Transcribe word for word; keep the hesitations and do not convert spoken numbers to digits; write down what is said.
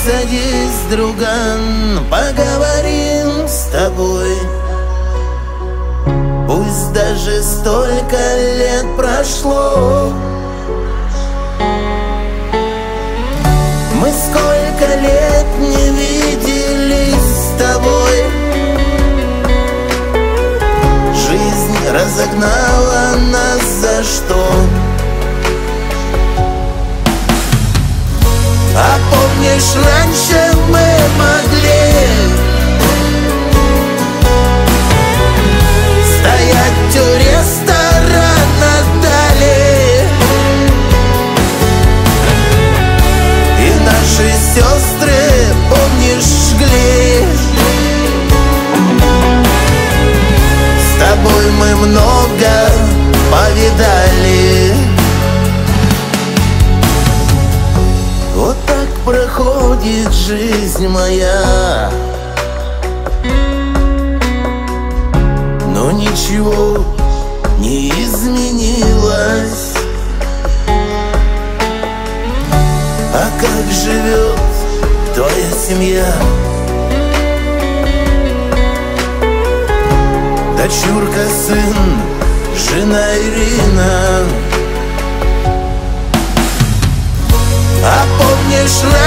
Садись, друган, поговорим с тобой. Пусть даже столько лет прошло, мы сколько лет не виделись с тобой. Жизнь разогнала нас за что? А помнишь, раньше мы могли стоять у ресторана Дали, и наши сестры, помнишь, жгли. С тобой мы много повидали. Вот так проходит жизнь моя, но ничего не изменилось. А как живет твоя семья? Дочурка, сын, жена Ирина. А помнишь,